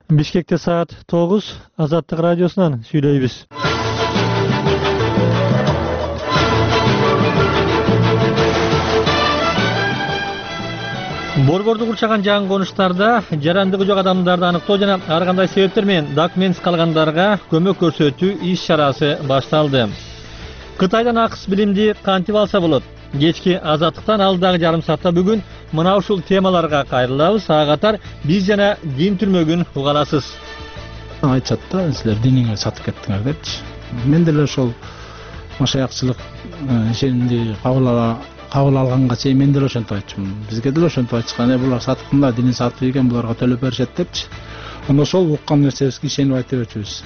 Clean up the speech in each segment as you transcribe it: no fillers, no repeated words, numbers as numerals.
Бишкекте саат 9 Азаттык радиосунан сүйлөйбүз. Борборду курчаган жаңы конуштарда жарандыгы жок адамдарды аныктоо жана ар кандай себептер менен документсиз калгандарга көмөк көрсөтүү иш-чарасы башталды. Кытайдан акыс билимди кантип алса болот? Кечки Азаттыктан алдагы жарым саатта бүгүн мына ушул темаларга кайрылабыз. Ага катар биз жана дин түрмөгүн уга аласыз. Айтышат да, силер диниңерди сатып кеттиңер депчи. Мен деле ошол машаякчылык ишенди кабыл алганга чейин мен деле ошентип айтчумун. Бизге деле ошентип айтышкан, булар саткында динин сатып ийген, буларга төлөп беришет депчи. Анда ошол уккан нерсебизге ишенип айта берчүбүз.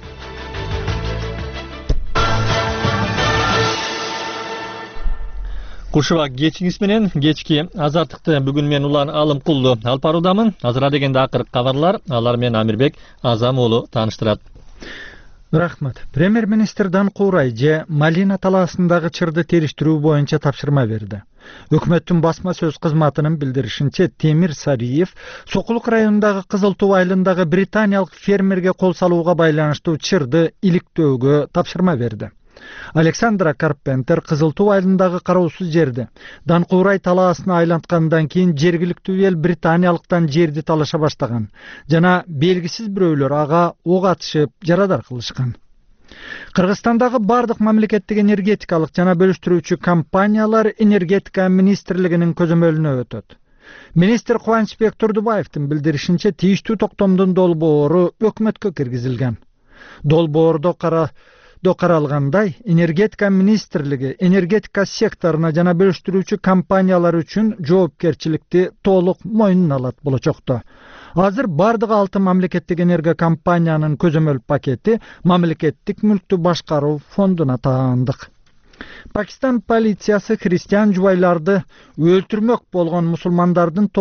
Кушуба кечиңиз менен кечки Азаттыкты бүгүн мен Улан Алымкулду алып баруудамын. Азыра дегенде акыркы кабарлар, алар менен Амирбек Азам уулу тааныштырат. Рахмат. Премьер-министр Данкурай же Малина талаасындагы чырды териштирүү боюнча тапшырма берди. Өкмөттүн басма сөз кызматынын билдиришинче, Темир Сариев Сокулук районундагы Кызыл Туу айылындагы британиялык фермерге кол салууга байланыштуу чырды иликтөөгө тапшырма берди. Александра Карпентер Кызыл Туу айылындагы кароосуз жерди Данкурай талаасына айланткандан кийин жергиликтүү эл британиялыктан жерди талаша баштаган жана белгисиз бирөөлөр ага ок атышып жарадар кылышкан. Кыргызстандагы бардык мамлекеттик энергетикалык жана бөлүштүрүүчү компаниялар энергетика министрлигинин көзөмөлүнө өтөт. Министр Кубанычбек Турдубаевдин билдиришинче, тийиштүү токтомдун долбоору өкмөткө киргизилген. Долбоордо каралгандай, энергетика министрлиги энергетика секторуна жана бөлүштүрүүчү компаниялар үчүн жоопкерчиликти толук мойнуна алат болочокто. Азыр бардык 6 мамлекеттик энерго компаниянын көзөмөл пакети мамлекеттик мүлктү башкаруу фондуна таандык. Пакистан полициясы христиан жубайларды өлтүрмөк болгон мусулмандардын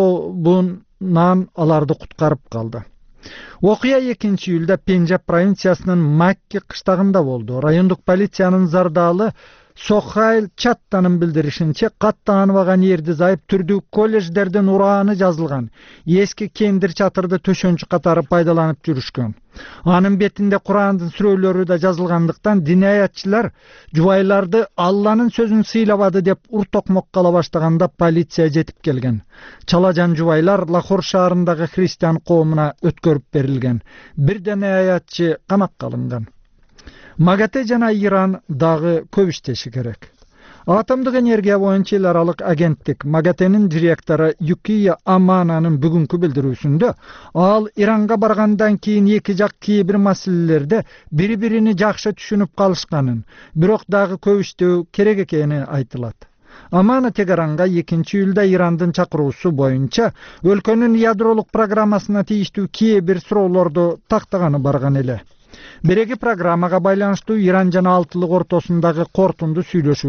тобунан аларды куткарып калды. Окуя 2-июлда Пенджаб провинциясынын Макки кыштагында болду. Райондук полициянын зардалы Сохайл Чаттанын билдиришинче, каттанбаган жерди зайып түрдүү колледждерден урааны жазылган эски кендир чатырды төшөнчү катары пайдаланып жүрүшкөн. Анын бетинде Курандын сүрөлөрү да жазылгандыктан динаятчылар жубайларды Алланын сөзүн сыйлабады деп уртокмок кала баштаганда полиция жетип келген. Чалажан жубайлар Лахор шаарындагы христиан коомуна өткөрүп берилген. Бир динаятчы камакка алынган. МАГАТЭ жана Иран дагы көп иштеши керек. Атомдук энергия боюнча эл аралык агенттик МАГАТЭнин директору Юкия Амананын бүгүнкү билдирүүсүндө, ал Иранга баргандан кийин эки жак кээ бир маселелерде бири-бирини жакшы түшүнүп калышканын, бирок дагы көп иштөө керек экени айтылат. Амана Тегаранга 2-июлда Ирандын чакыруусу боюнча өлкөнүн ядролук программасына тийиштүү кээ бир суроолорду тактаганы барган эле. Береги программага байланыштуу Иран жана Алтылык ортосундагы кортунду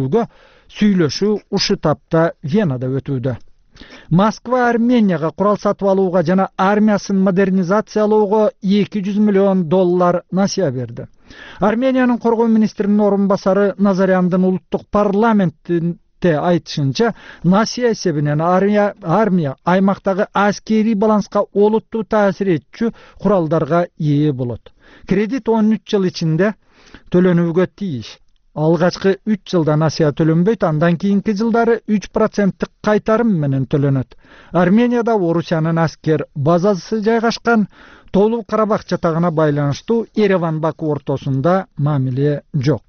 сүйлөшүү ушу тапта Венада өтүүдө. Москва Арменияга курал сатып алууга жана армиясын модернизациялоого $200 миллион насыя берди. Армениянын коргоо министринин орун басары Назаряндын улуттук парламентте айтышынча, насыя эсебинен армия аймактагы аскерий баланска олуттуу таасир этчү куралдарга ээ болот. Кредит 13 жыл ичинде төлөнүүгө тийиш. Алгачкы 3 жылда насыя төлөнбөйт, андан кийинки жылдары 3% кайтарым менен төлөнөт. Арменияда Орусиянын аскер базасы жайгашкан Толук Карабах жатагына байланыштуу Ереван-Баку ортосунда мамиле жок.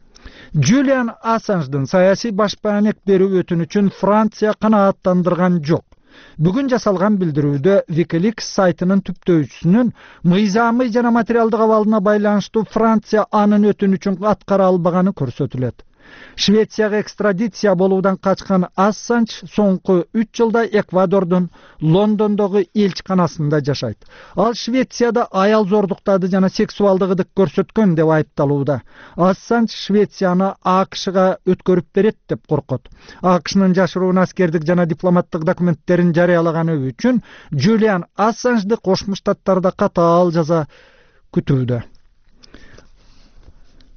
Джулиан Ассанждын саясий башпаанек берүү өтүнүчүн Франция канааттандырган жок. Бүгүн жасалган билдирүүдө Wikileaks сайтынын түптөөчүсүнүн мыйзамый жана материалдык абалына байланыштуу Франция анын өтүнүчүн аткара албаганы көрсөтүлөт. Швецияга экстрадиция болуудан качкан Ассанж соңку 3 жылда Эквадордун Лондондогу элчиканасында жашайт. Ал Швецияда аял зордуктады жана сексуалдык ыдык көрсөткөн деп айыпталууда. Ассанж Швецияны АКШга өткөрүп берет деп коркот. АКШнын жашыруун аскердик жана дипломаттык документтерин жарыялаганы үчүн Джулиан Ассанжды Кошмо Штаттарда катаал жаза күтүүдө.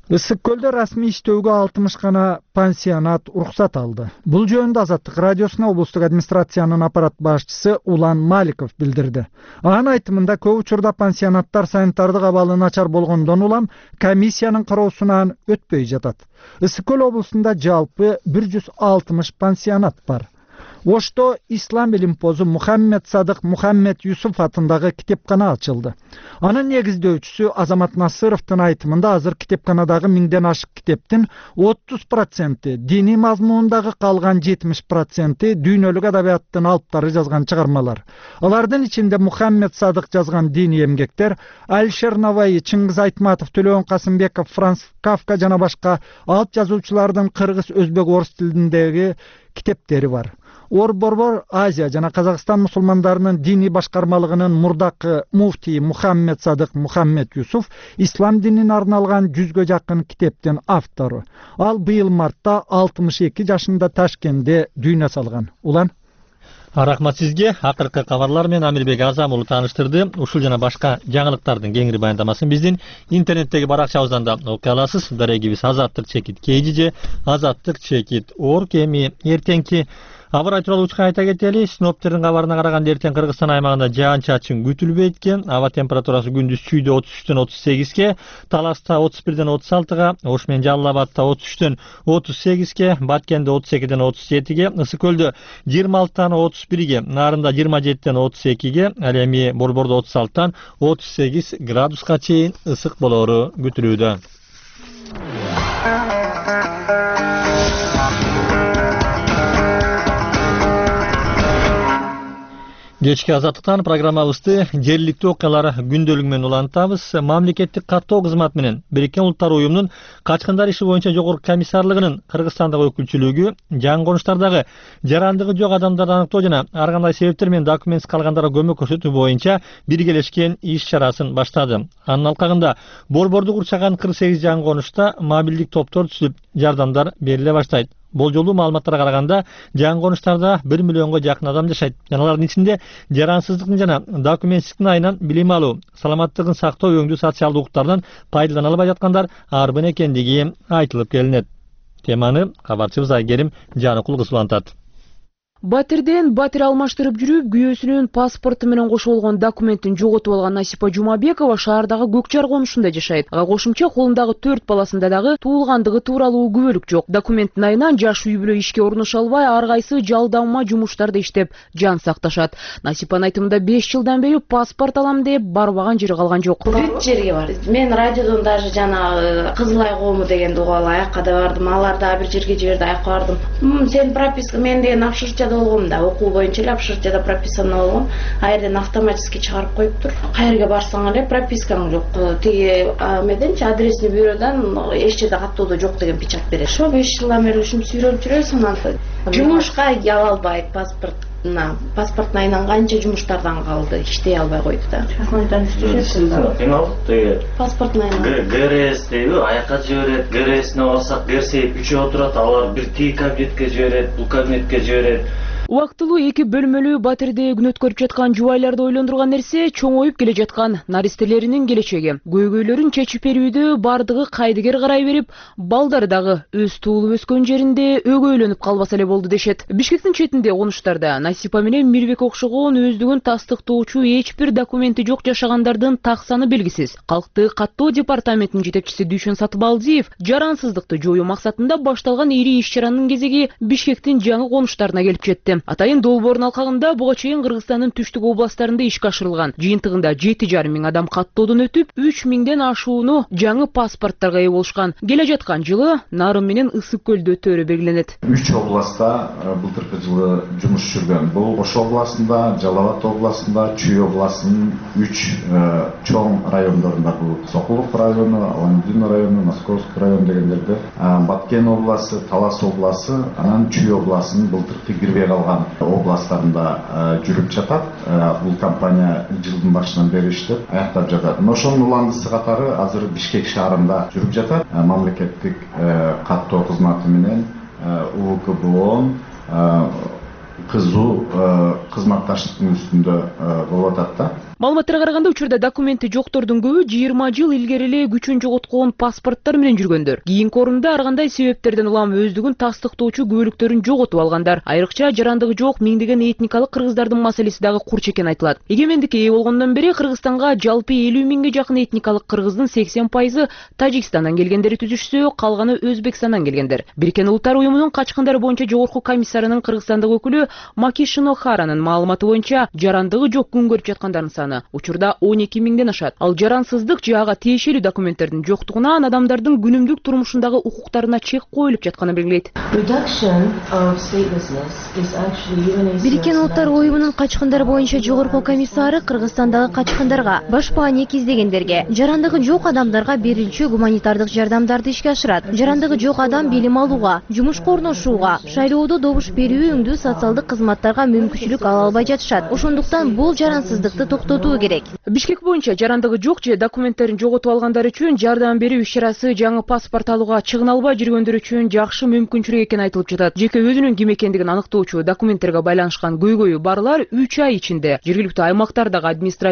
Ысык көлдө расмий иштөөгө 60 гана пансионат уруксат алды. Бул жөнүндө Азаттык радиосуна облустук администрациянын аппарат башчысы Улан Маликов билдирди. Анын айтымында көп учурда пансионаттар санитардык абалы начар болгондон улам комиссиянын кароосунан өтпөй жатат. Ысык көл облусунда жалпы 160 пансионат бар. Ошто ислам илимпозу Мухаммед Садык Мухаммед Юсуф атындагы китепкана ачылды. Анын негиздөөчүсү Азамат Насыровдун айтымында азыр китепканадагы 1000ден ашык китептин 30% диний мазмуундагы, калган 70% дүйнөлүк адабияттын алыптары жазган чыгармалар. Алардын ичинде Мухаммед Садык жазган диний эмгектер, Алишер Наваи, Чыңгыз Айтматов, Төлөөн Касымбеков, Франц Кафка жана башка алып жазуучулардын кыргыз, өзбек, орус тилиндеги китептери бар. Борбор Азия жана Казакстан мусулмандарынын диний башкармалыгынын мурдакы муфтии Мухаммед Садык Мухаммед Юсуф ислам динине арналган 100гө жакын китептин автору. Ал быйыл мартта 62 жашында Ташкентте дүйнө салган. Улан Рахмат сизге. Акыркы кабарлар менен Амирбек Азам уулу тааныштырды. Ушул жана башка жаңылыктардын кеңири баяндамасын биздин интернеттеги баракчабыздан да окуй аласыз. Дарегибиз azattik.kg, azattik.org. Эми эртеңки абар тууралуу учка айта кетели. Синоптиктердин кабарына караганда эртең Кыргызстан аймагында жаан-чачын күтүлбөйт экен. Аба температурасы күндүз Чүйдө 33дөн 38ге, Таласта 31ден 36га, Ош менен Жалал Абадта 33дөн 38ге, Баткенде 32ден 37ге, Ысык көлдө 26дан 31ге, Нарында 27ден 32ге, ал эми Борбордо 36дан 38 градуска чейин ысык болору күтүлүүдө. Кечки Азаттыктан программабызды жергиликтүү окуялар күндөлүгү менен улантабыз. Мамлекеттик каттоо кызматы менен Бириккен Улуттар уюмунун качкындар иши боюнча жогорку комиссарлыгынын Кыргызстандагы өкүлчүлүгү жаңы конуштардагы жарандыгы жок адамдарды аныктоо жана ар кандай себептер менен документсиз калгандарга көмөк көрсөтүү боюнча биргелешкен иш чарасын баштады. Анын алкагында борборду курчаган 48 жаңы конушта мобилдик топтор түзүлүп, жардамдар бериле баштайт. Болжолуу маалыматтарга караганда жаңы конуштарда 1 миллионго жакын адам жашайт. Алардын ичинде жарансыздыктын жана документсиздиктин айынан билим алуу, саламаттыгын сактоо, өңдүү социалдык укуктардан пайдалана албай жаткандар арбын экендиги айтылып келинет. Теманы кабарчыбыз Айгерим Жаныкул кыз улантат. Батирден батир алмаштырып жүрүп, күйөөсүнүн паспорту менен кошо болгон документин жоготуп алган Насипа Жумабекова шаардагы Көкчар конушунда жашайт. Ага кошумча колундагы 4 баласында дагы туулгандыгы тууралуу күбөлүк жок. Документтин айынан жаш үй бүлө ишке орношо албай, ар кайсы жалдама жумуштарда иштеп жан сакташат. Насипанын айтымында 5 жылдан бери паспорт алам деп барбаган жери калган жок. Бүт жерге бар. Мен радиодон даже жана Кызылай коому дегенди угуп алып аякка да бардым. Алар да бир жерге жиберди, аякка бардым. Сен прописка мен деген апшырчада болгом да, окуу боюнча эле апшырчада прописано болгом. Айрден автоматически чыгарып коюптур. Кайерге барсаң эле пропискаң жок. Тиги меденчи адресный бюродан эч жерде каттоодо жок деген печать берет. Ошо 5 жылдан бери ушинтип сүйлөп жүрөсүң. Жумушка ала албайт паспортун айынан канча жумуштардан калды, иштей албай койду да. Паспортун айынан ГРС дейби, аякка жиберет, ГРСине барсак, ГРС 3 отурат, алар бир тиги кабинетке жиберет, бул кабинетке жиберет. Убактылуу 2 бөлмөлүү батирде күн өткөрүп жаткан жубайларды ойлондурган нерсе чоңоюп келе жаткан наристелеринин келечеги. Көйгөйлөрүн чечип берүүдө бардыгы кайдыгер карай берип, балдары дагы өз туулуп өскөн жеринде өгөйлөнүп калбаса эле болду дешет. Бишкектин четинде конуштарда Насипа менен Мирбек окшогон өздүгүн тастыктоочу эч бир документи жок жашагандардын так саны белгисиз. Калкты каттоо департаментинин жетекчиси Дүйшөн Сатыбалдиев жарансыздыкты жоюу максатында башталган ири иш чаранын кезеги Бишкектин жаңы конуштарына келип жетти. Атайын долбоордун алкагында буга чейин Кыргызстандын түштүк областтарында ишке ашырылган. Жыйынтыгында 7,5 миң адам каттоодон өтүп, 3 миңден ашууну жаңы паспорттарга ээ болушкан. Келе жаткан жылы Нарын менен Ысык көлдө өтөөрү белгиленет. 3 областта былтыркы жылы жумуш жүргөн. Бул Ош областында, Жалал Абад областында, Чүй областынын 3 чоң райондорунда, бул Сокулук району, Аландин району, Московский район дегендерде, Баткен областы, Талас областы, анан Чүй областынын былтыркы кирбей калган областтарында жүрүп жатат. Бул компания жылдын башынан бери иштеп аяктап жатат. Ошонун уландысы катары азыр Бишкек шаарында жүрүп жатат. Мамлекеттик каттоо кызматы менен УКБОнун кызуу кызматташтыктын үстүндө болуп атат да. Маалыматтарга караганда учурда документи жоктордун көбү 20 жыл илгери эле күчүн жоготкон паспорттор менен жүргөндөр. Кийинки орунда ар кандай себептерден улам өздүгүн тастыктоочу күбөлүктөрүн жоготуп алгандар. Айрыкча жарандыгы жок миңдеген этникалык кыргыздардын маселеси дагы курч экени айтылат. Эгемендикке ээ болгондон бери Кыргызстанга жалпы 50 миңге жакын этникалык кыргыздын 80% Тажикстандан келгендери түзүшсө, калганы Өзбекстандан келгендер. Бириккен Улуттар уюмунун качкындар боюнча жогорку комиссарынын Кыргызстандык өкүлү Маки Шинохаранын маалыматы боюнча жарандыгы жок күн көрүп жаткандардын саны учурда 12 миңден ашат. Ал жарансыздык же ага тиешелүү документтердин жоктугунан адамдардын күнүмдүк турмушундагы укуктарына чек коюлуп жатканын белгилейт. Бириккен Улуттар уюмунун качкындар боюнча жогорку комиссары Кыргызстандагы качкындарга, башпаа негиздегендерге, жарандыгы жок адамдарга берилчү гуманитардык жардамдарды ишке ашырат. Жарандыгы жок адам билим алууга, жумушка орношууга, шайлоодо добуш берүү өңдүү социалдык кызматтарга мүмкүнчүлүк ала албай жатышат. Ошондуктан бул жарансыздыкты токтотуу керек. Бишкек боюнча жарандыгы жок же документтерин жоготуп алгандар үчүн жардам берүү иш-чарасы жаңы паспорт алууга чыгын албай жүргөндөр үчүн жакшы мүмкүнчүлүк экени айтылып жатат. Жеке өзүнүн ким экендигин аныктоочу документтерге байланышкан көйгөйү барлар 3 ай ичинде жергиликтүү аймактардагы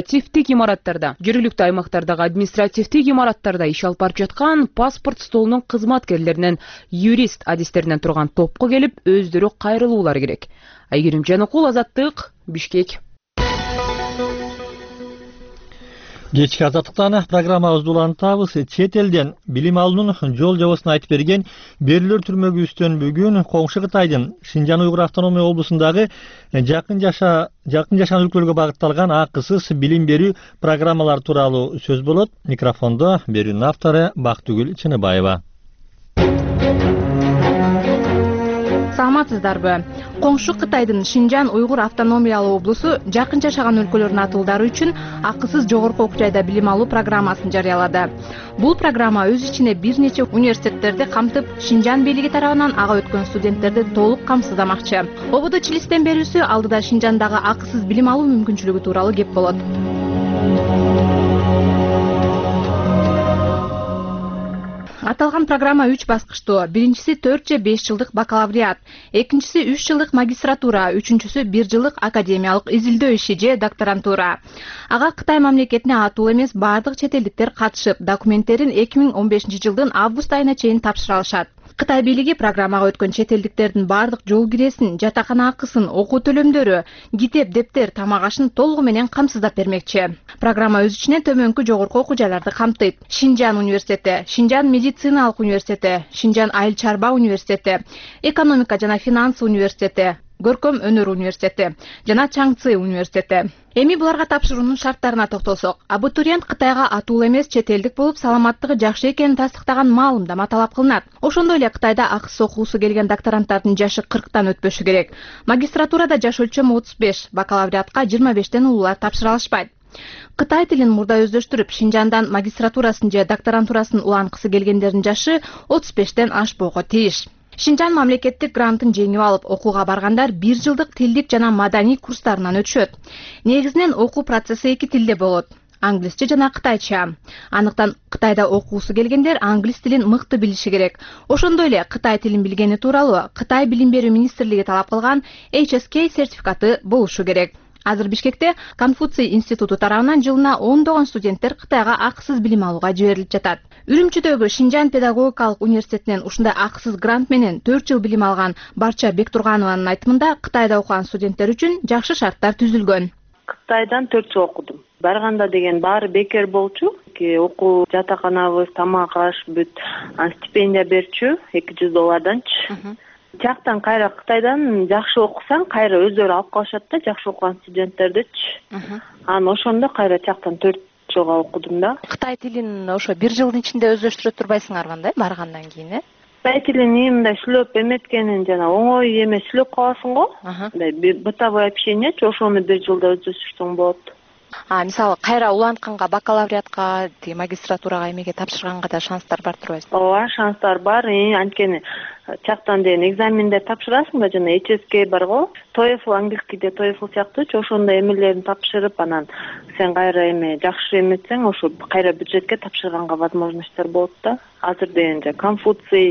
административдик имараттарда иш алып барып жаткан паспорт столунун кызматкерлеринен, юрист адистеринен турган топко келип өздөрү кайрылуулары керек. Айгерим Жаныкул, Азаттык, Бишкек. Кечки Азаттыктан программабызды улантабыз. Чет элден билим алуунун жол жобосун айтып берген Берилер түрмөгүбүздөн бүгүн коңшу Кытайдын Шинжан Уйгур автономия облусундагы жакын жашаган өлкөлөргө багытталган акысыз билим берүү программалар тууралуу сөз болот. Микрофондо берүүнүн автору Бактыгүл Чыныбаева. Саламатсыздарбы? Коңшу Кытайдын Шинжан Уйгур автономиялуу облусу жакын жашаган өлкөлөрдүн атуулдары үчүн акысыз жогорку окуу жайда билим алуу программасын жарыялады. Бул программа өз ичине бир нече университеттерди камтып, Шинжан бийлиги тарабынан ага өткөн студенттерди толук камсыздамакчы. ОБД Чилистен берүүсү алдыда Шинжандагы акысыз билим алуу мүмкүнчүлүгү тууралуу кеп болот. Аталган программа 3 баскычтуу. Биринчиси 4 же 5 жылдык бакалавриат, экинчиси 3 жылдык магистратура, үчүнчүсү 1 жылдык академиялык изилдөө иши же докторантура. Ага Кытай мамлекетине атуу эмес бардык чет элдиктер катышып, документтерин 2015 жылдын август айына чейин тапшыра алышат. Кытай бийлиги программага өткөн чет элдиктердин бардык жол киресин, жатакана акысын, окуу төлөмдөрү, китеп, дептер, тамак ашын толугу менен камсыздап бермекчи. Программа өз ичинен төмөнкү жогорку окуу жайларды камтыйт. Шинжан университети, Шинжан медициналык университети, Шинжан айыл чарба университети, экономика жана финанс университети, Көркөм өнөр университети жана Чаңцы университети. Эми буларга тапшыруунун шарттарына токтолсок, абитуриент Кытайга атуу эмес чет элдик болуп, саламаттыгы жакшы экенин тастыктаган маалымдама талап кылынат. Ошондой эле Кытайда акысыз окуусу келген докторанттардын жашы 40тан өтпөшү керек. Магистратурада жаш өлчөмү 35, бакалавриатка 25тен улуулар тапшыра алышпайт. Кытай тилин мурда өздөштүрүп, Шинжандан магистратурасын же докторантурасын уланткысы келгендердин жашы 35тен ашпоого тийиш. Шинжан мамлекеттик грантын жеңип алып, окууга баргандар 1 жылдык тилдик жана маданий курстарынан өтүшөт. Негизинен окуу процесси 2 тилде болот. Англисче жана кытайча. Андыктан Кытайда окуусу келгендер англис тилин мыкты билиши керек. Ошондой эле Кытай тилин билгени тууралуу Кытай билим берүү министрлиги талап кылган HSK сертификаты болушу керек. Азыр Бишкекте Конфуций институту тарабынан жылына 10 студенттер Кытайга акысыз билим алууга жиберилип жатат. Үрүмчүдөгү Шинжан педагогикалык университетинен ушундай акысыз грант менен 4 жыл билим алган Барча Бектурганованын айтымында Кытайда окуган студенттер үчүн жакшы шарттар түзүлгөн. Кытайдан 4 жыл окудум. Барганда деген баары бекер болчу. Окуу жатаканабыз, тамак аш бүт, стипендия берчү $200. Жактан кайра Кытайдан жакшы окусаң, кайра өздөрү алып калышат да, жакшы окуган студенттердичи. Анан ошондо кайра жактан 4 жылга окудум да. Кытай тилин ошо 1 жылдын ичинде өздөштүрө турбайсыңар мындай баргандан кийин, э? Кытай тилин мындай сүйлөп эметкенин жана оңой эмес сүйлөп каласың го. Мындай бытовое общениечи, ошону 1 жылда өздөштүрсөң болот. Мисалы кайра улантканга, бакалавриатка, магистратурага эмеге тапшырганга да шанстар бар турбайсыңбы? Ооба, шанстар бар. Анткени чактан деген экзамендер тапшырасың да, жана HSK бар го. TOEFL англискийде TOEFL сыяктуучу ошондой эмелерин тапшырып, анан сен кайра жакшы эметсең, ошо кайра бюджетке тапшырганга возможностьтор болот да. Азыр деген Конфуций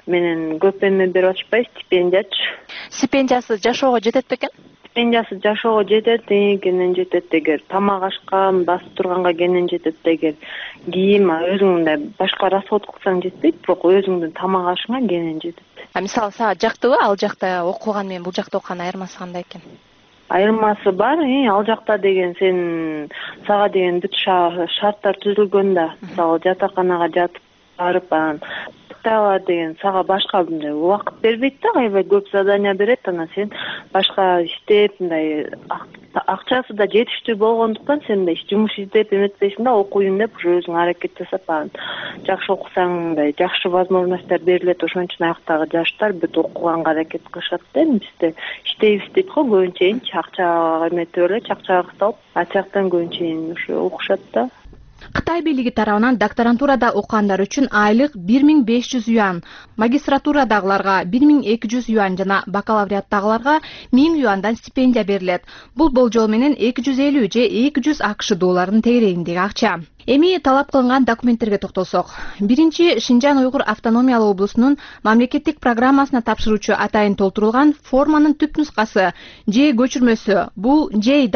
менен көп эме берип атышпайбы, стипендиячы. Стипендиясы жашоого жетет бекен? Стипендиясы жашоого жетет, кенен жетет эгер тамак ашка, басып турганга кенен жетет эгер кийим өзүң мындай башка расход кылсаң жетпейт, бирок өзүңдүн тамак ашыңа кенен жетет. Мисалы сага жактыбы ал жакта окуган менен бул жакта окуган айырмасы кандай экен? Айырмасы бар, ал жакта деген сен сага деген бүт шарттар түзүлгөн да. Мисалы жатаканага жатып барып анан деген сага башка мындай убакыт бербейт да, аябай көп задания берет, анан сен башка иштеп мындай акчасы да жетиштүү болгондуктан сен мындай жумуш издеп эметпейсиң да, окуйюн деп ушу өзүң аракет жасап анан жакшы окусаң мындай жакшы возможностьтор берилет. Ошон үчүн аяктагы жаштар бүт окуганга аракет кылышат да. Бизде иштейбиз дейт го, көбүнчө акча эметип эле, акчага кысталып, ачактан көбүнчө ушу окушат да. Кытай бийлиги тарабынан докторантурада окугандар үчүн айлык 1500 юан, магистратурадагыларга 1200 юан жана бакалавриаттагыларга 1000 юандан стипендия берилет. Бул болжол менен 250 же 200 АКШ долларынын тегерегиндеги акча. Эми талап кылынган документтерге токтолсок. Биринчи, Шинжаң Уйгур автономиялык облусунун мамлекеттик программасына тапшыруучу атайын толтурулган форманын түп нускасы же көчүрмөсү. Бул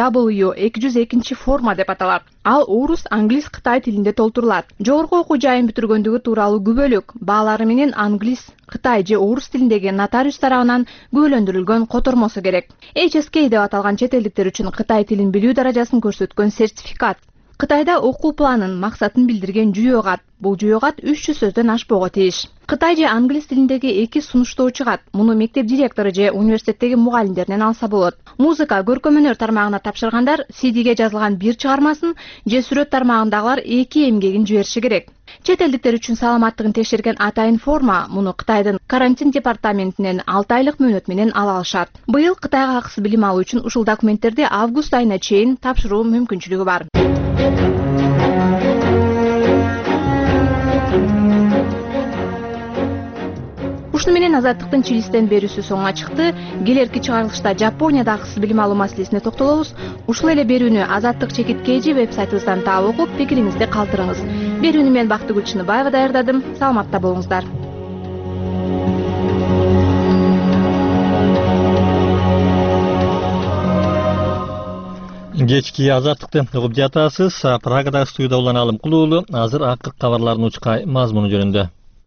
JW202 форма деп аталат. Ал орус, англис, кытай тилинде толтурулат. Жогорку окуу жайын бүтүргөндүгү тууралуу күбөлүк, баалары менен англис, кытай же орус тилиндеги нотариус тарабынан күбөлөндүрүлгөн котормосу керек. HSK деп аталган чет элдиктер үчүн кытай тилин билүү даражасын көрсөткөн сертификат. Кытайда окуу планын, максатын билдирген жүйө кат. Бул жүйө кат 300 сөздөн ашпого тийиш. Кытай же англис тилиндеги 2 сунуштоо чыгат. Муну мектеп директору же университеттеги мугалимдеринен алса болот. Музыка, көркөм өнөр тармагына тапшыргандар CD-ге жазылган бир чыгармасын же сүрөт тармагындагылар 2 эмгегин жибериши керек. Чет элдиктер үчүн саламаттыгын текшерген атайын форма муну Кытайдын карантин департаментинен 6 айлык мөөнөт менен ала алышат. Быйыл Кытайга акысыз билим алуу үчүн ушул документтерди август айына чейин тапшыруу мүмкүнчүлүгү бар. Ушуну менен Азаттыктын Чилистен берүүсү соңуна чыкты. Келерки чыгарылышта Жапонияда акысыз билим алуу маселесине токтолобуз. Ушул эле берүүнү Азаттык ЧК веб-сайтыбыздан таап окуп, пикириңизди калтырыңыз. Берүүнү мен Бактыгүл Чыныбаева даярдадым. Саламатта болуңуздар. Кечки Азаттыкты угуп жатасыз. Прагадагы студияда улан Алым Кулуулу азыр акыркы кабарлардын учкай мазмуну жөнүндө.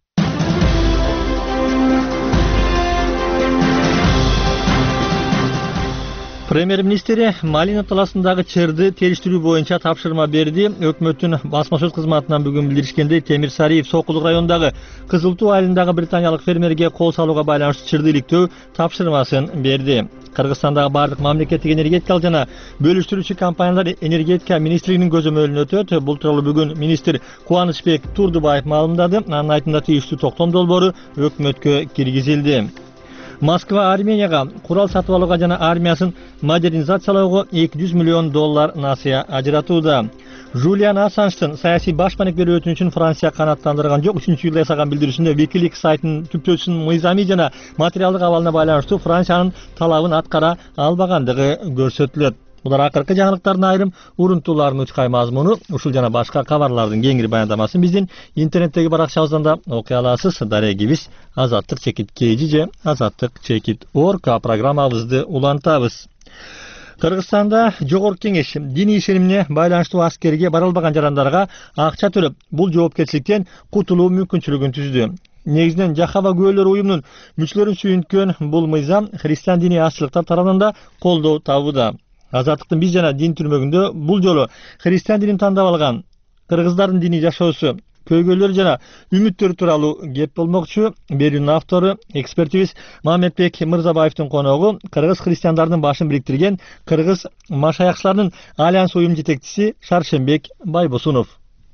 Премьер-министри Малина талаасындагы чырды териштирүү боюнча тапшырма берди. Өкмөттүн басма сөз кызматынан бүгүн билдиришкендей, Темир Сариев Сокулук районундагы Кызыл Туу айылындагы британиялык фермерге кол салууга байланыштуу чырды иликтөө тапшырмасын берди. Кыргызстандагы бардык мамлекеттик энергетикалык жана бөлүштүрүүчү компаниялар энергетика министрлигинин көзөмөлүнө өтөт. Бул тууралуу бүгүн министр Кубанычбек Турдубаев маалымдады. Анын айтымында тийиштүү токтом долбоору өкмөткө киргизилди. Москва Арменияга курал сатып алууга жана армиясын модернизациялоого 200 миллион доллар насыя ажыратууда. Жулиан Ассанждын саясий башпаник берүү өтүнүчүн Франция канааттандырган жок. 3-жылда ясаган билдирүүсүндө Wikileaks сайтынын түптөөчүсүнүн мыйзамий жана материалдык абалына байланыштуу Франциянын талабын аткара албагандыгы көрсөтүлөт. Булар акыркы жаңылыктардын айрым урунтууларынын учкай мазмуну. Ушул жана башка кабарлардын кеңири баяндамасын биздин интернеттеги баракчабыздан да окуй аласыз. Дарегибиз Азаттык ЧК же Азаттык.org программабызды улантабыз. Кыргызстанда Жогорку Кеңеш диний ишенимине байланыштуу аскерге барылбаган жарандарга акча төлөп, бул жоопкерчиликтен кутулуу мүмкүнчүлүгүн түздү. Негизинен Жахава күбөлөр уюмунун мүчөлөрүн сүйүнткөн бул мыйзам христиан диний азчылыктар тарабынан да колдоо табууда. Азаттыктын биз жана дин түрмөгүндө бул жолу христиан динин тандап алган кыргыздардын диний жашоосу, көйгөйлөр жана үмүттөр тууралуу кеп болмокчу. Берүүнүн автору экспертибиз Мамедбек Мырзабаевдин коногу кыргыз христиандардын башын бириктирген кыргыз машаякчыларынын альянс уюм жетекчиси Шаршембек Байбосунов.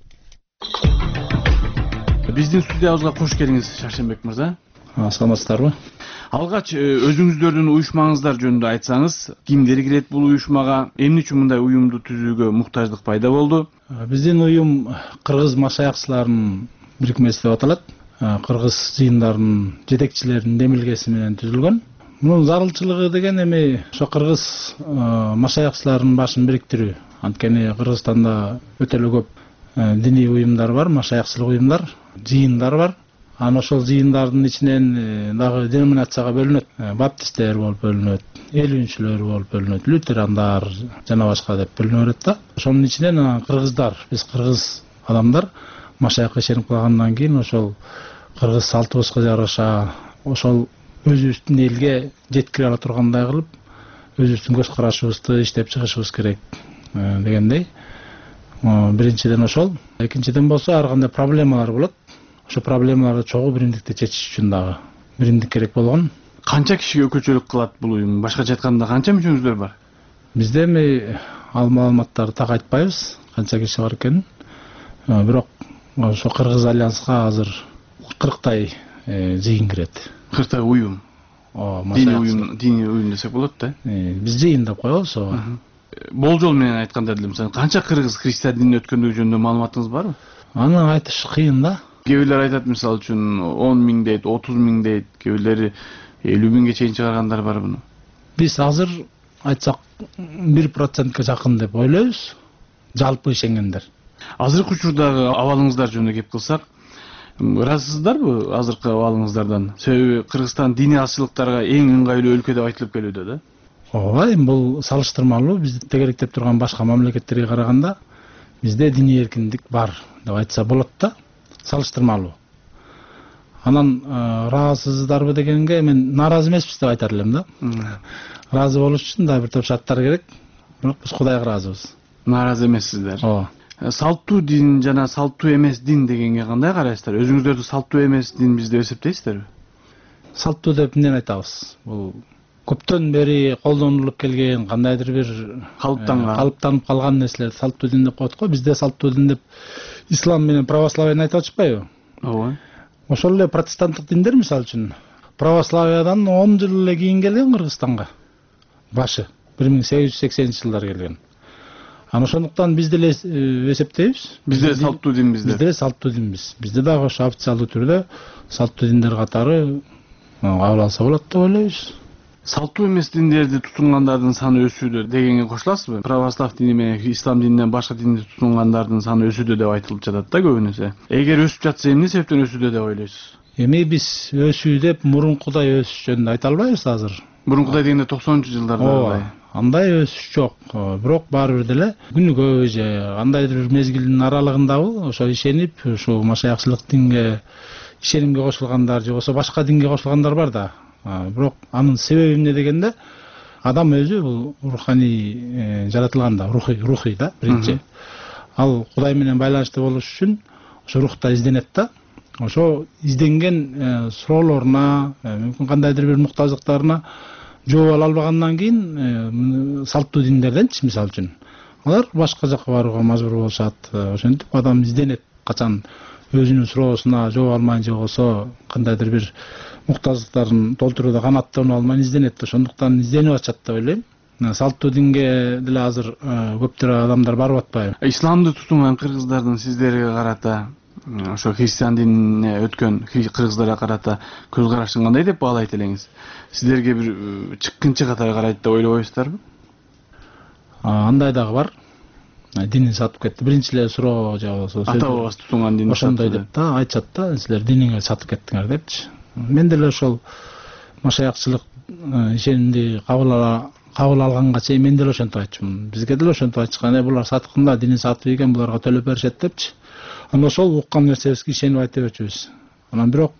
Биздин студиябызга кош келиңиз, Шаршембек мырза. Саламатсыздарбы? Алгач өзүңүздөрдүн уюшмаңыздар жөнүндө айтсаңыз, кимдер кирет бул уюшмага, эмне үчүн мындай уюмду түзүүгө муктаждык пайда болду? Биздин уюм кыргыз машаякчыларынын бирикмеси деп аталат. Кыргыз жыйындарынын жетекчилеринин демилгеси менен түзүлгөн. Мунун зарылчылыгы деген эми ошо кыргыз машаякчыларынын башын бириктирүү. Анткени Кыргызстанда өтө эле көп диний уюмдар бар, машаякчылык уюмдар, жыйындар бар. Анан ошол жыйындардын ичинен дагы деноминацияга бөлүнөт. Баптисттер болуп бөлүнөт, элүүнчүлөр болуп бөлүнөт, лютерандар жана башка деп бөлүнө берет да. Ошонун ичинен кыргыздар, биз кыргыз адамдар машаякка ишенип калгандан кийин ошол кыргыз салтыбызга жараша ошол өзүбүздүн элге жеткире ала тургандай кылып, өзүбүздүн көз карашыбызды иштеп чыгышыбыз керек дегендей. Биринчиден ошол, экинчиден болсо ар кандай проблемалар болот. Ошо проблемаларды чогуу биримдикте чечиш үчүн дагы биримдик керек болгон. Канча кишиге өкүлчүлүк кылат бул уюм? Башкача айтканда канча мүчөңүздөр бар? Бизде эми ал маалыматтарды так айтпайбыз, канча киши бар экенин. Бирок ошо Кыргыз альянска азыр 40 жыйын кирет. 40 уюм. Диний уюм десек болот да. Биз жыйын деп коебуз. Болжол менен айтканда деле мисалы канча кыргыз христиан динин өткөндүгү жөнүндө маалыматыңыз барбы? Аны айтыш кыйын да. Кээ бирлер айтат мисалы үчүн 10 миң дейт, 30 миң дейт, кээ бирлери 50 миңге чейин чыгаргандар бар буну. Биз азыр айтсак 1%га жакын деп ойлойбуз. Жалпы ишенгендер. Азыркы учурдагы абалыңыздар жөнүндө кеп кылсак, ыраазысыздарбы азыркы абалыңыздардан? Себеби Кыргызстан диний азчылыктарга эң ыңгайлуу өлкө деп айтылып келүүдө да. Ооба, бул салыштырмалуу бизди тегеректеп турган башка мамлекеттерге караганда бизде диний эркиндик бар деп айтса болот да, салыштырмалуу. Анан ыраазысыздарбы дегенге мен нааразы эмеспиз деп айтар элем да. Ыраазы болуш үчүн да бир топ шарттар керек, бирок биз Кудайга ыраазыбыз. Нааразы эмессиздер. Ооба. Салттуу дин жана салттуу эмес дин дегенге кандай карайсыздар? Өзүңүздөрдү салттуу эмес дин биз деп эсептейсиздерби? Салттуу деп эмнени айтабыз? Бул көптөн бери колдонулуп келген, кандайдыр бир калыптанып калган нерселер салттуу дин деп коет го. Бизде салттуу дин деп ислам менен православияны айтып атышпайбы? Ооба. Ошол эле протестанттык диндер мисалы үчүн православиядан 10 жыл эле кийин келген Кыргызстанга. Башы 1880-жылдар келген. Анан ошондуктан биз деле эсептейбиз. Бизде салттуу динбиз. Бизде салттуу динбиз. Бизде дагы ошо официалдуу түрдө салттуу диндер катары кабыл алса болот деп ойлойбуз. Салттуу эмес диндерди тутунгандардын саны өсүүдө дегенге кошуласызбы? Православ дини менен ислам дининен башка динди тутунгандардын саны өсүүдө деп айтылып жатат да көбүнесе. Эгер өсүп жатса эмне себептен өсүүдө деп ойлойсуз? Эми биз өсүү деп мурункудай өсүш жөнүндө айта албайбыз азыр. Мурункудай дегенде 90-жылдарда. Андай өсүш жок. Бирок баары бир деле күнүгө же кандайдыр бир мезгилдин аралыгындабы ошо ишенип, ушу машаякчылык динге ишенимге кошулгандар же болбосо башка динге кошулгандар бар да. Бирок анын себеби эмне дегенде адам өзү бул руханий жаратылган да, рухий да биринчи. Ал Кудай менен байланышта болуш үчүн ошо рухта изденет да. Ошо изденген суроолоруна, мүмкүн кандайдыр бир муктаждыктарына жооп ала албагандан кийин салттуу диндерденчи мисалы үчүн алар башка жакка барууга мажбур болушат. Ошентип адам изденет качан өзүнүн суроосуна жооп алмай же болбосо кандайдыр бир муктаждыктарын толтурууда канаттанып алмай изденет. Ошондуктан изденип атышат деп ойлойм. Салттуу динге деле азыр көптөр адамдар барып атпайбы? Исламды тутунган кыргыздардын сиздерге карата, ошо христиан динине өткөн кыргыздарга карата көз карашын кандай деп баалайт элеңиз? Сиздерге бир чыккынчы катары карайт деп ойлобойсуздарбы? Андай дагы бар. Динин сатып кетти. Биринчи эле суроо же болбосо ата бабасы тутунган динди ошондой деп да айтышат да, силер диниңерди сатып кеттиңер депчи. Мен деле ошол машаякчылык ишенимди кабыл алганга чейин мен деле ошентип айтчумун. Бизге деле ошентип айтышкан, булар саткында динин сатып ийген, буларга төлөп беришет депчи. Анан ошол уккан нерсебизге ишенип айта берчүбүз. Анан бирок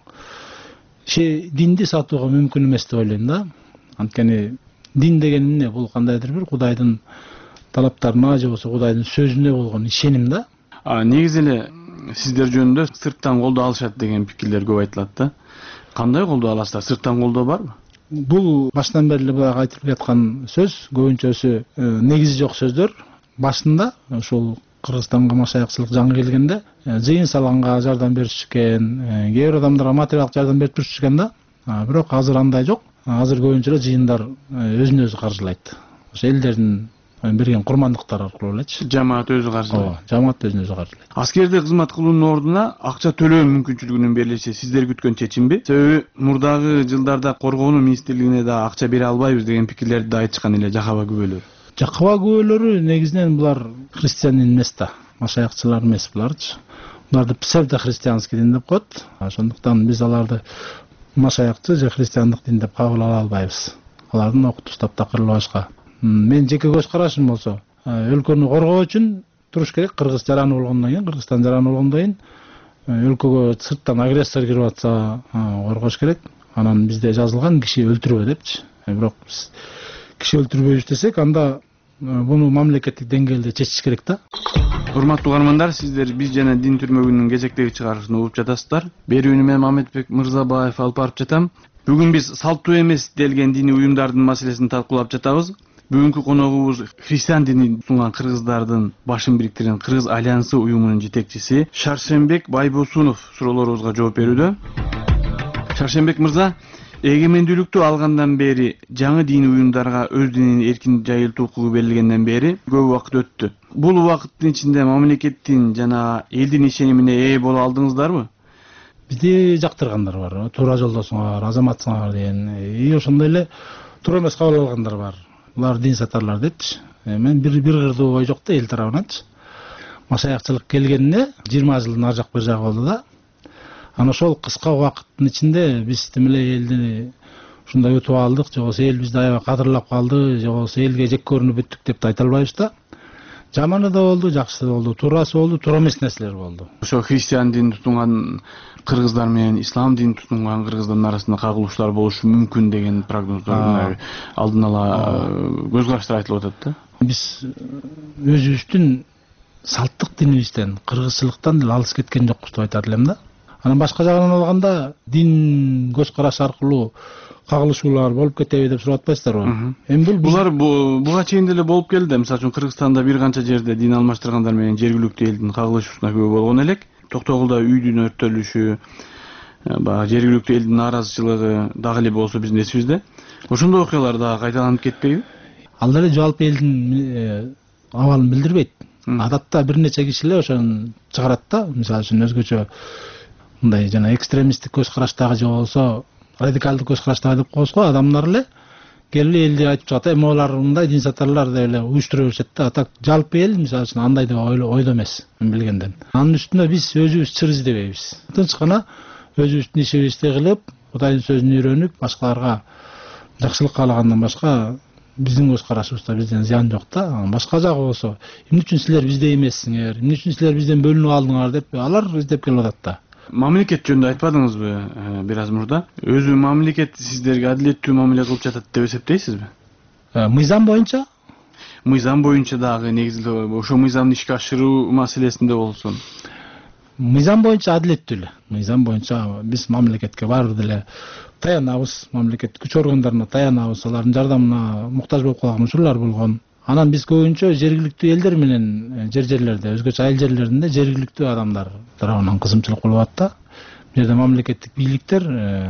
динди сатууга мүмкүн эмес деп ойлойм да. Анткени дин деген эмне? Бул кандайдыр бир Кудайдын талаптарына же болбосо Кудайдын сөзүнө болгон ишеним да. Негизи эле сиздер жөнүндө сырттан колдоо алышат деген пикирлер көп айтылат да. Кандай колдоо аласыздар? Сырттан колдоо барбы? Бул баштан бери эле буга айтылып жаткан сөз, көбүнчөсү негизи жок сөздөр. Башында ушул Кыргызстанга машаякчылык жаңы келгенде жыйын салганга жардам беришкен, кээ бир адамдарга материалдык жардам берип турушкан да. Бирок азыр андай жок. Азыр көбүнчө эле жыйындар өзүн өзү каржылайт. Ошо элдердин берген курмандыктар аркылуу элечи. Жамаат өзү каржылайт. Жамаат өзүн өзү каржылайт. Аскерде кызмат кылуунун ордуна акча төлөө мүмкүнчүлүгүнүн берилиши сиздер күткөн чечимби? Себеби мурдагы жылдарда коргонуу министрлигине да акча бере албайбыз деген пикирлерди да айтышкан эле жакаба күбөлөр. Жакаба күбөлөрү негизинен булар христиан эмес да, машаякчылар эмес буларчы. Буларды псевдохристианский дин деп коет. Ошондуктан биз аларды машаякчы же христиандык дин деп кабыл ала албайбыз. Алардын окутуш таптакырлыгы башка. Мен жеке көз карашым болсо, өлкөнү коргоо үчүн туруш керек. Кыргыз жараны болгондон кийин, Кыргызстан жараны болгондон кийин өлкөгө сырттан агрессор кирип атса коргош керек. Анан бизде жазылган киши өлтүрбө депчи. Бирок биз киши өлтүрбөйбүз десек, анда буну мамлекеттик деңгээлде чечиш керек да. Урматтуу угармандар, сиздер биз жана дин түрмөгүнүн кезектеги чыгарышын угуп жатасыздар. Берүүнү мен Мамедбек Мырзабаев алып барып жатам. Бүгүн биз салттуу эмес делген диний уюмдардын маселесин талкуулап жатабыз. Бүгүнкү коногубуз христиан динин тутунган кыргыздардын башын бириктирген Кыргыз альянсы уюмунун жетекчиси Шаршембек Байбосунов суроолорубузга жооп берүүдө. Шаршембек мырза, эгемендүүлүктү алгандан бери жаңы диний уюмдарга өз динин эркин жайылтуу укугу берилгенден бери көп убакыт өттү. Бул убакыттын ичинде мамлекеттин жана элдин ишенимине ээ боло алдыңыздарбы? Бизди жактыргандар бар, туура жолдосуңар, азаматсыңар деген, ошондой эле туура эмес кабыл алгандар бар. Булар дин сатарлар депчи. Мен бир кырдуу ой жок да эл тарабынанчы. Машаякчылык келгенине 20 жылдын ар жак бир жагы болду да. Ана ошол кыска убакыттын ичинде биз тим эле элди ушундай өтүп алдык, же болбосо эл бизди аябай кадырлап калды, же болбосо элге жек көрүнүп бүттүк деп айта албайбыз да. Жаманы да болду, жакшысы да болду, туурасы болду, туура эмес нерселер болду. Ошо христиан дин тутунган кыргыздар менен ислам дин тутунган кыргыздардын арасында кагылышуулар болушу мүмкүн деген прогноздор алдын ала көз караштар айтылып атат да. Биз өзүбүздүн салттык динибизден, кыргызчылыктан деле алыс кеткен жокпуз деп айтат элем да. Анан башка жагынан алганда дин көз караш аркылуу кагылышуулар болуп кетеби деп сурап атпайсыздарбы? Эми булар буга чейин деле болуп келди. Мисалы үчүн Кыргызстанда бир канча жерде дин алмаштыргандар менен жергиликтүү элдин кагылышуусуна күбө болгон элек. Токтогулда үйдүн өрттөлүшү, баягы жергиликтүү элдин нааразычылыгы дагы эле болсо биздин эсибизде. Ошондой окуялар дагы кайталанып кетпейби? Ал деле жалпы элдин абалын билдирбейт. Адатта бир нече кишилер ошону чыгарат да. Мисалы үчүн өзгөчө мындай жана экстремисттик көз караштагы же болбосо радикалдык көз караштагы деп коебуз го адамдар эле келип элди айтып чыгат. Эми алар мындай дин сатарлар деп эле уюштура беришет да. Так жалпы эл мисалы үчүн андай деп ойдо эмес, мен билгенден. Анын үстүнө биз өзүбүз чыр издебейбиз. Тынч гана өзүбүздүн ишибизди кылып, Кудайдын сөзүн үйрөнүп, башкаларга жакшылык каалагандан башка биздин көз карашыбызда бизден зыян жок да. Башка жагы болсо, эмне үчүн силер бизде эмессиңер, эмне үчүн силер бизден бөлүнүп алдыңар деп алар издеп келип атат да. Мамлекет жөнүндө айтпадыңызбы бир аз мурда? Өзү мамлекет сиздерге адилеттүү мамиле кылып жатат деп эсептейсизби? Мыйзам боюнча? Мыйзам боюнча дагы негизинде ошо мыйзамды ишке ашыруу маселесинде болсун. Мыйзам боюнча адилеттүү эле. Мыйзам боюнча биз мамлекетке баары деле таянабыз, мамлекет күч органдарына таянабыз, алардын жардамына муктаж болуп калган учурлар болгон. Анан биз көбүнчө жергиликтүү элдер менен жерлерде, өзгөчө айыл жерлеринде жергиликтүү адамдар тарабынан кызымчылык болуп атат да. Бул жерде мамлекеттик бийликтер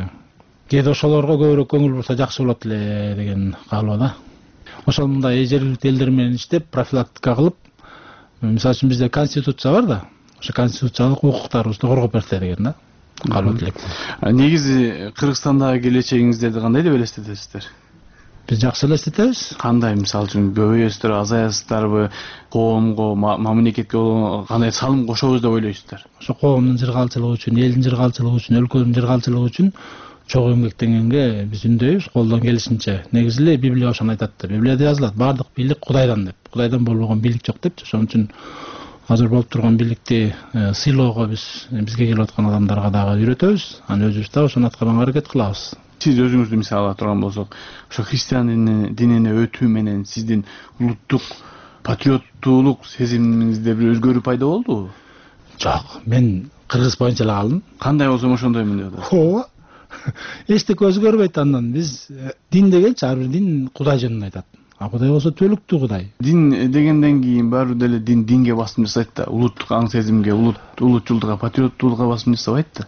кээде ошолорго көбүрөөк көңүл бурса жакшы болот эле деген каалоо да. Ошол мындай жергиликтүү элдер менен иштеп, профилактика кылып, мисалы үчүн бизде конституция бар да. Ошо конституциялык укуктарыбызды коргоп берсе деген да. Каалоо элек. Негизи Кыргызстандагы келечегиңиздерди кандай деп элестетесиздер? Биз жакшы элестетебиз. Кандай, мисалы үчүн көбөйөсүздөр, азаясыздарбы, коомго, мамлекетке кандай салым кошобуз деп ойлойсуздар? Ошо коомдун жыргалчылыгы үчүн, элдин жыргалчылыгы үчүн, өлкөнүн жыргалчылыгы үчүн чогуу эмгектенгенге биз үндөйбүз, колдон келишинче. Негизи эле Библия ошону айтат да. Библияда жазылат, баардык бийлик Кудайдан деп. Кудайдан болбогон бийлик жок депчи. Ошон үчүн азыр болуп турган бийликти сыйлоого бизге келип аткан адамдарга дагы үйрөтөбүз. Анан өзүбүз дагы ошону аткарганга аракет кылабыз. Сиз өзүңүздү мисал ала турган болсок, ошо христиан динине өтүү менен сиздин улуттук патриоттуулук сезимиңизде бир өзгөрүү пайда болдубу? Жок, мен кыргыз боюнча эле калдым. Кандай болсом ошондоймун деп атасыз. Ооба. Эчтеке өзгөрбөйт андан. Биз дин дегенчи ар бир дин Кудай жөнүндө айтат. А Кудай болсо төлүктүү Кудай. Дин дегенден кийин баары деле динге басым жасайт да, улуттук аң сезимге, улутчулдукка, патриоттуулукка басым жасабайт да.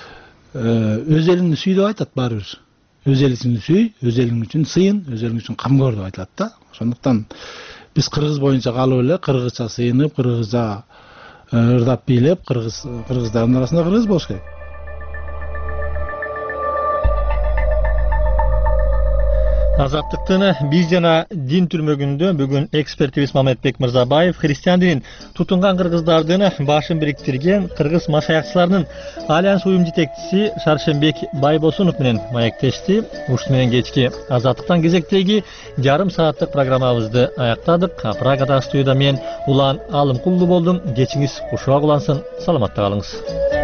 Өз элиңди сүй деп айтат баары бир. Өз элиңди сүй, өз элиң үчүн сыйын, өз элиң үчүн камгор деп айтылат да. Ошондуктан биз кыргыз боюнча калып эле кыргызча сыйынып, кыргызча ырдап бийлеп, кыргыздардын арасында кыргыз болуш керек. Азаттыктын биз жана дин түрмөгүндө бүгүн экспертибиз Мамедбек Мырзабаев христиан динин тутунган кыргыздардын башын бириктирген кыргыз машаякчыларынын альянс уюм жетекчиси Шаршембек Байбосунов менен маектешти. Ушуну менен кечки Азаттыктан кезектеги жарым сааттык программабызды аяктадык. Прагада студияда мен Улан Алымкулду болдум. Кечиңиз кушуак улансын. Саламатта калыңыз.